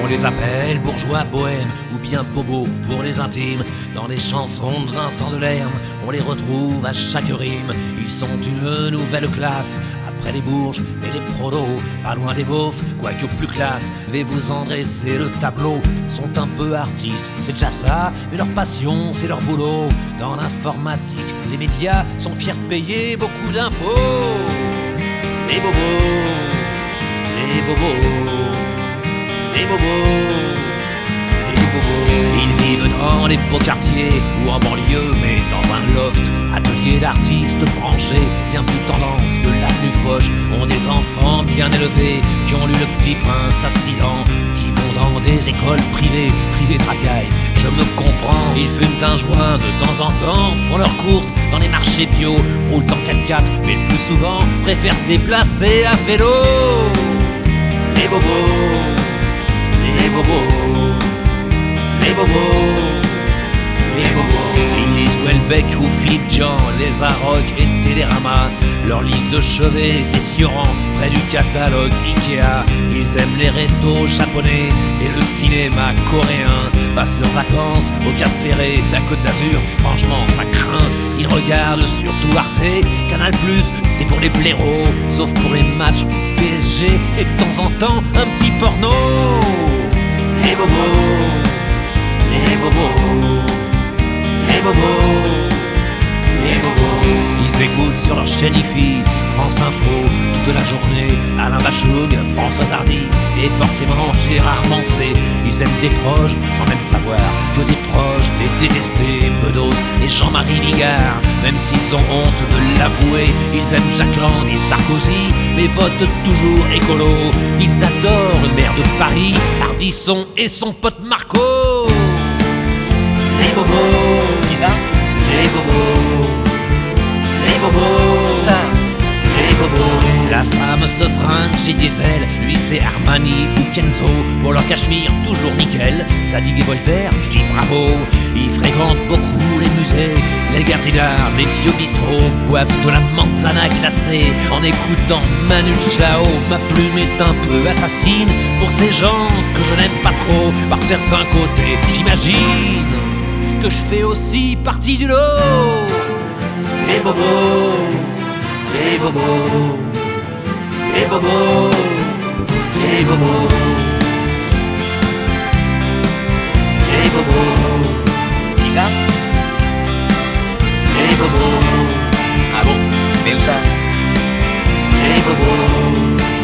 On les appelle bourgeois bohèmes ou bien bobos pour les intimes. Dans les chansons de Vincent Delerme, on les retrouve à chaque rime. Ils sont une nouvelle classe, après les bourges et les prolos. Pas loin des beaufs, quoique plus classe. Mais vous en dressez le tableau. Sont un peu artistes, c'est déjà ça, mais leur passion, c'est leur boulot. Dans l'informatique, les médias sont fiers de payer beaucoup d'impôts. Les bobos, les bobos, les bobos, les bobos. Ils vivent dans les beaux quartiers ou en banlieue, mais dans un loft. Atelier d'artistes branchés, bien plus tendance que l'avenue Foch. Ont des enfants bien élevés, qui ont lu Le Petit Prince à 6 ans, qui vont dans des écoles privées de racailles. Je me comprends, ils fument un joint de temps en temps, font leurs courses dans les marchés bio, roulent en 4x4, mais le plus souvent préfèrent se déplacer à vélo. Les bobos, les bobos, les bobos, les bobos. Ils lisent Welbeck ou Philippe Jean, les Arocs et Télérama. Leur livre de chevet, c'est Sioran, près du catalogue Ikea. Ils aiment les restos japonais et le cinéma coréen. Passent leurs vacances au Cap Ferré, la Côte d'Azur, franchement ça craint. Ils regardent surtout Arte, Canal+, c'est pour les blaireaux, sauf pour les matchs du PSG et de temps en temps un petit porno. Les bobos, les bobos, les bobos, les bobos. Ils écoutent sur leur chaîne IFI, France Info, toute la journée, Alain Bachung, Françoise Hardy et forcément Gérard Manset. Ils aiment des proches sans même savoir que des proches les détester. Bedos et Jean-Marie Bigard, même s'ils ont honte de l'avouer. Ils aiment Jacques Lang et Sarkozy, mais votent toujours écolo. Ils adorent le maire de Paris, Ardisson et son pote Marco. Les bobos, qui ça? Les bobos, les bobos, ça, les bobos. La femme se fringue chez Diesel, lui c'est Armani ou Kenzo. Pour leur cachemire toujours nickel, Zadig et Voltaire, je dis bravo. Ils fréquentent beaucoup les musées, les galeries d'art, les vieux bistrots. Boivent de la manzana glacée en écoutant Manu Chao. Ma plume est un peu assassine pour ces gens que je n'aime pas trop. Par certains côtés, j'imagine que je fais aussi partie du lot. Les bobos, les bobos, les bobos, les bobos, les bobos. Qui ça? Les bobos. Ah bon? Mais où ça? Les bobos.